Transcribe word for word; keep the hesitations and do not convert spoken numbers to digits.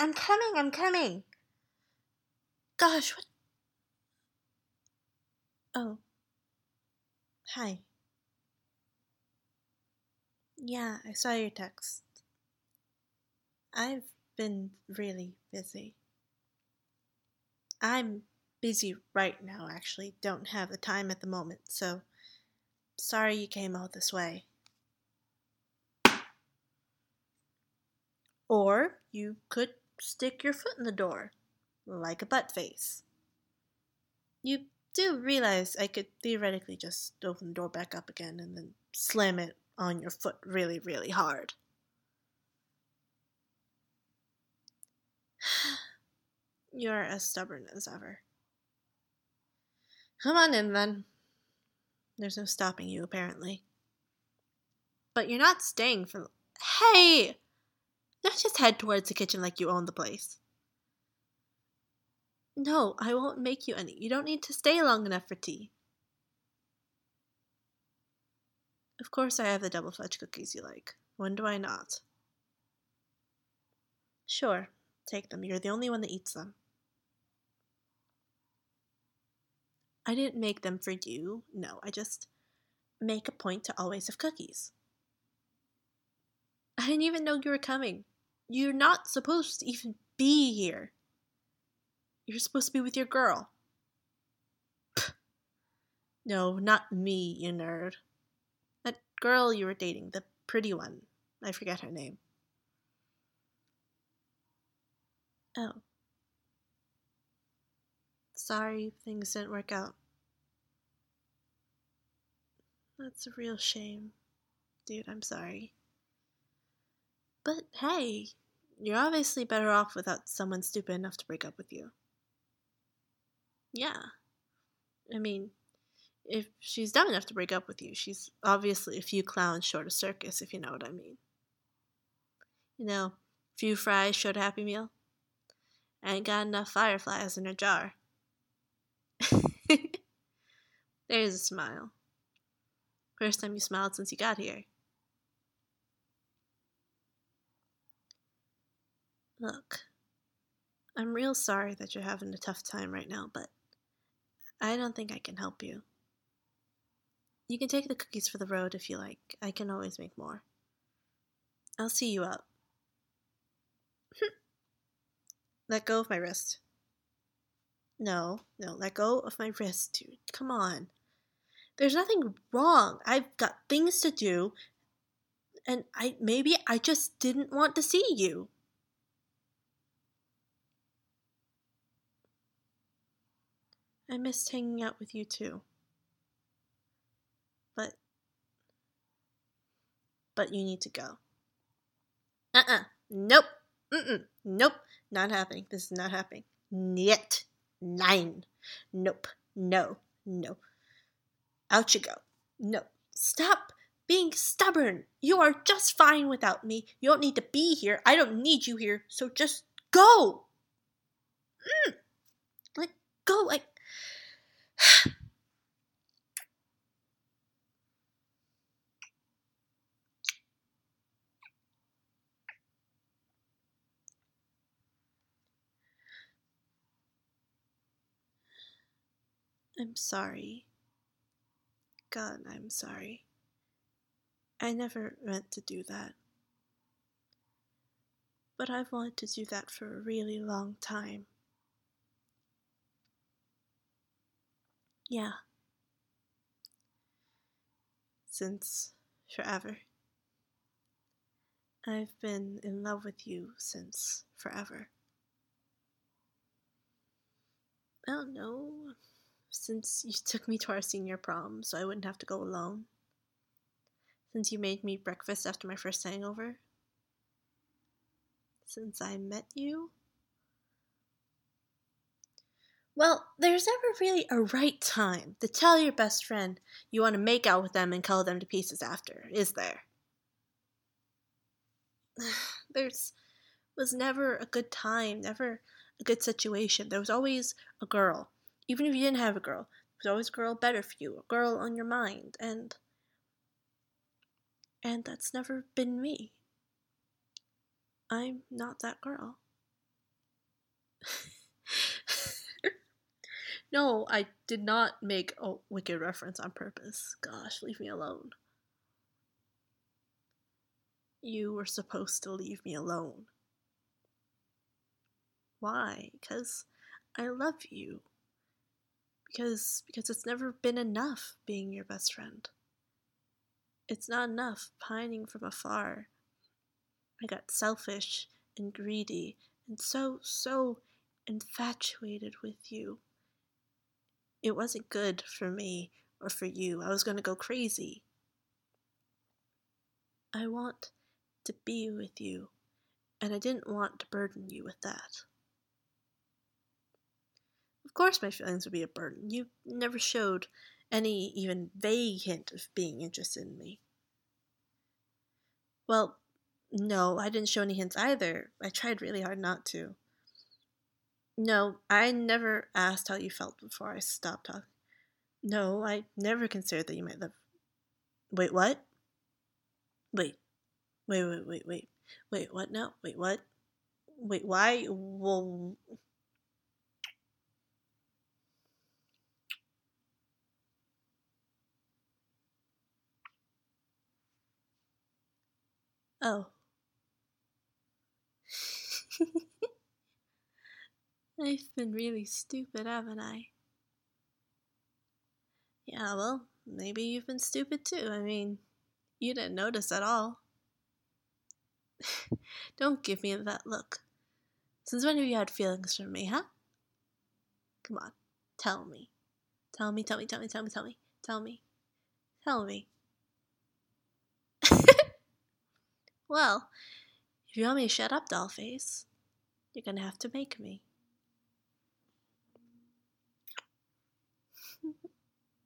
I'm coming, I'm coming. Gosh, what? Oh. Hi. Yeah, I saw your text. I've been really busy. I'm busy right now, actually. Don't have the time at the moment, so sorry you came all this way. Or you could stick your foot in the door, like a butt face. You do realize I could theoretically just open the door back up again and then slam it on your foot really, really hard. You're as stubborn as ever. Come on in, then. There's no stopping you, apparently. But you're not staying for... Hey! Let's just head towards the kitchen like you own the place. No, I won't make you any. You don't need to stay long enough for tea. Of course I have the double fudge cookies you like. When do I not? Sure, take them. You're the only one that eats them. I didn't make them for you. No, I just make a point to always have cookies. I didn't even know you were coming. You're not supposed to even be here. You're supposed to be with your girl. Pfft. No, not me, you nerd. That girl you were dating, the pretty one. I forget her name. Oh. Sorry, things didn't work out. That's a real shame. Dude, I'm sorry. But hey, you're obviously better off without someone stupid enough to break up with you. Yeah. I mean, if she's dumb enough to break up with you, she's obviously a few clowns short of circus, if you know what I mean. You know, few fries short of Happy Meal. I ain't got enough fireflies in a jar. There's a smile. First time you smiled since you got here. Look, I'm real sorry that you're having a tough time right now, but I don't think I can help you. You can take the cookies for the road if you like. I can always make more. I'll see you up. Let go of my wrist. No, no, let go of my wrist, dude. Come on. There's nothing wrong. I've got things to do, and I maybe I just didn't want to see you. I missed hanging out with you too. But but you need to go. Uh-uh. Nope. Mm-mm. Nope. Not happening. This is not happening. Yet. Nine. Nope. No. No. Out you go. No. Stop being stubborn. You are just fine without me. You don't need to be here. I don't need you here. So just go. Mm. Like, go. Like. I'm sorry. God, I'm sorry. I never meant to do that. But I've wanted to do that for a really long time. Yeah. Since forever. I've been in love with you since forever. I don't know. Since you took me to our senior prom so I wouldn't have to go alone. Since you made me breakfast after my first hangover. Since I met you. Well, there's never really a right time to tell your best friend you want to make out with them and cull them to pieces after, is there? There's was never a good time, never a good situation. There was always a girl. Even if you didn't have a girl, there was always a girl better for you, a girl on your mind, and and that's never been me. I'm not that girl. No, I did not make a Wicked reference on purpose. Gosh, leave me alone. You were supposed to leave me alone. Why? Because I love you. Because because it's never been enough being your best friend. It's not enough pining from afar. I got selfish and greedy and so, so infatuated with you. It wasn't good for me or for you. I was going to go crazy. I want to be with you, and I didn't want to burden you with that. Of course my feelings would be a burden. You never showed any even vague hint of being interested in me. Well, no, I didn't show any hints either. I tried really hard not to. No, I never asked how you felt before I stopped talking. No, I never considered that you might live. Wait, what? Wait, wait, wait, wait, wait. Wait, what now? Wait, what? Wait, why? Well. Oh. I've been really stupid, haven't I? Yeah, well, maybe you've been stupid too. I mean, you didn't notice at all. Don't give me that look. Since when have you had feelings for me, huh? Come on, tell me. Tell me, tell me, tell me, tell me, tell me, tell me, tell me. Well, if you want me to shut up, dollface, you're gonna have to make me.